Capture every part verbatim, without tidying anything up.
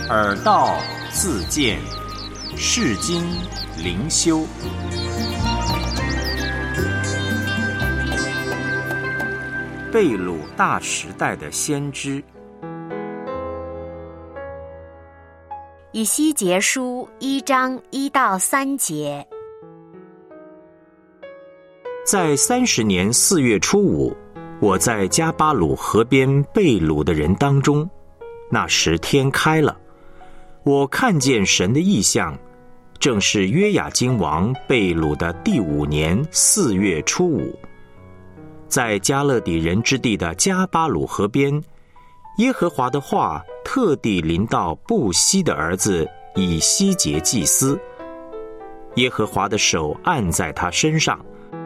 耳道自见，世经灵修。被掳大时代的先知。 以西结书一章一到三节。 在三十年四月初五，我在加巴鲁河边被掳的人当中，那时天开了，我看见神的异象，正是约雅斤王被掳的第五年四月初五，在加勒底人之地的加巴鲁河边，耶和华的话特地临到布西的儿子以西结祭司，耶和华的手按在他身上。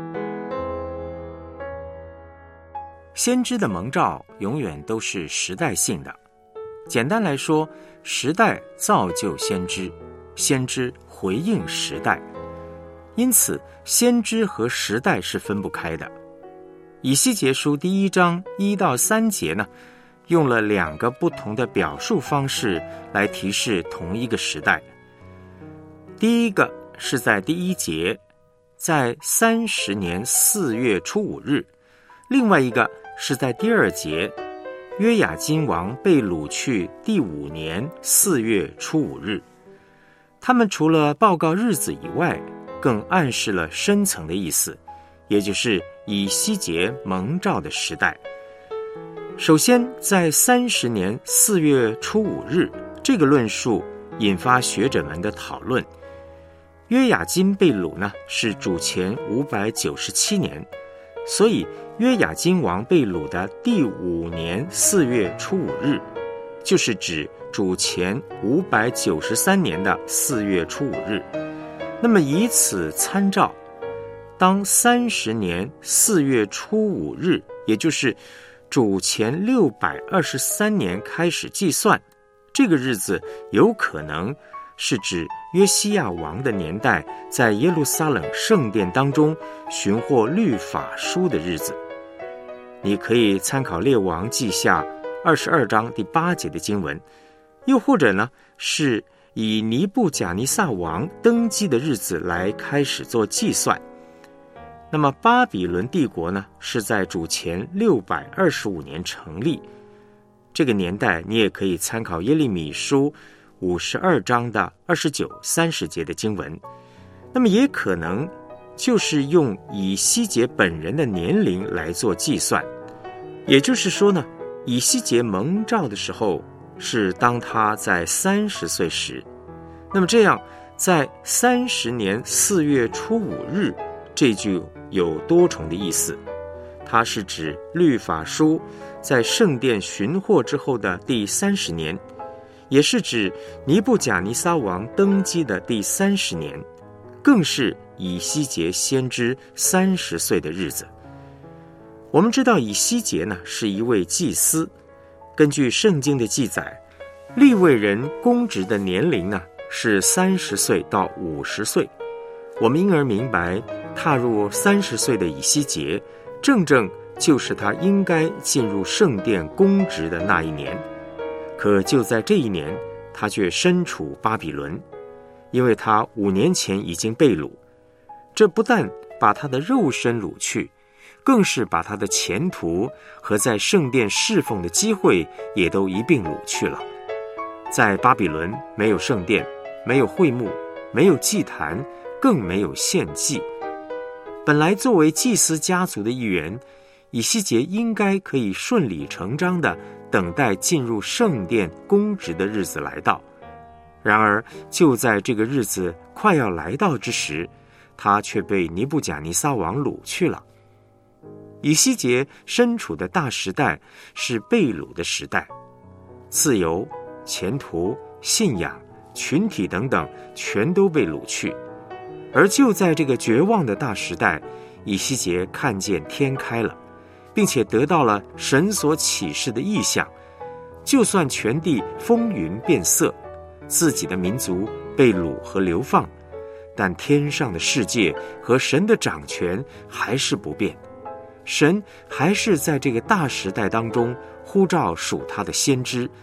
先知的蒙召永远都是时代性的，简单来说，时代造就先知，先知回应时代，因此先知和时代是分不开的。以西结书第一章一到三节呢，用了两个不同的表述方式来提示同一个时代。第一个是在第一节，在三十年四月初五日，另外一个是在第二节，约雅斤王被掳去第五年四月初五日。他们除了报告日子以外，更暗示了深层的意思，也就是以西结蒙召的时代。首先，在三十年四月初五日这个论述引发学者们的讨论。约雅斤被掳呢，是主前五百九十七年，所以约雅斤王被掳的第五年四月初五日，就是指主前五百九十三年的四月初五日。那么以此参照，当三十年四月初五日，也就是主前六百二十三年开始计算，这个日子有可能是指约西亚王的年代在耶路撒冷圣殿当中寻获律法书的日子。你可以参考列王记下二十二章第八节的经文，又或者呢，是以尼布甲尼撒王登基的日子来开始做计算。那么巴比伦帝国呢，是在主前六百二十五年成立，这个年代你也可以参考耶利米书五十二章的二十九、三十节的经文。那么也可能就是用以西结本人的年龄来做计算，也就是说呢，以西结蒙召的时候是当他在三十岁时。那么这样，在三十年四月初五日这句有多重的意思，它是指律法书在圣殿寻获之后的第三十年，也是指尼布甲尼撒王登基的第三十年，更是以西结先知三十岁的日子。我们知道以西结呢是一位祭司，根据圣经的记载，利未人公职的年龄呢是三十岁到五十岁。我们因而明白，踏入三十岁的以西结，正正就是他应该进入圣殿公职的那一年。可就在这一年，他却身处巴比伦，因为他五年前已经被掳。这不但把他的肉身掳去，更是把他的前途和在圣殿侍奉的机会也都一并掳去了。在巴比伦没有圣殿，没有会幕，没有祭坛，更没有献祭。本来作为祭司家族的一员，以西结应该可以顺理成章地等待进入圣殿公职的日子来到。然而就在这个日子快要来到之时，他却被尼布甲尼撒王掳去了。以西结身处的大时代是被掳的时代，自由、前途、信仰、群体等等全都被掳去。而就在这个绝望的大时代，以西结看见天开了，并且得到了神所启示的异象。就算全地风云变色，自己的民族被掳和流放，但天上的世界和神的掌权还是不变。神还是在这个大时代当中呼召属他的先知，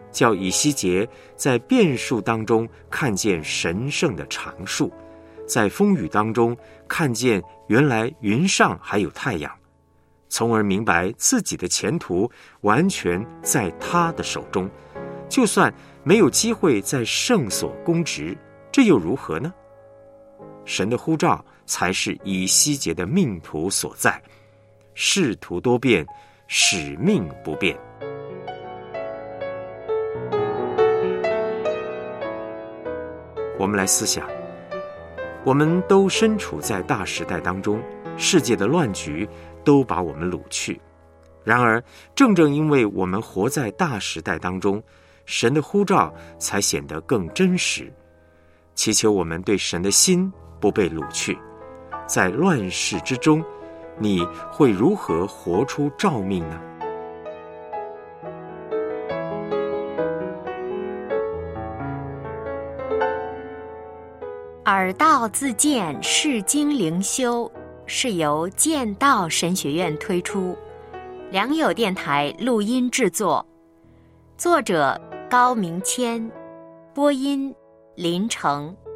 叫以西结在变数当中看见神圣的常数，在风雨当中看见原来云上还有太阳，从而明白自己的前途完全在他的手中。就算没有机会在圣所供职，这又如何呢？神的呼召才是以西结的命途所在，仕途多变，使命不变。我们来思想，我们都身处在大时代当中，世界的乱局都把我们掳去。然而，正正因为我们活在大时代当中，神的呼召才显得更真实。祈求我们对神的心不被掳去。在乱世之中，你会如何活出召命呢？ 耳道自荐释经灵修是由剑道神学院推出，良友电台录音制作，作者高明谦，播音林成。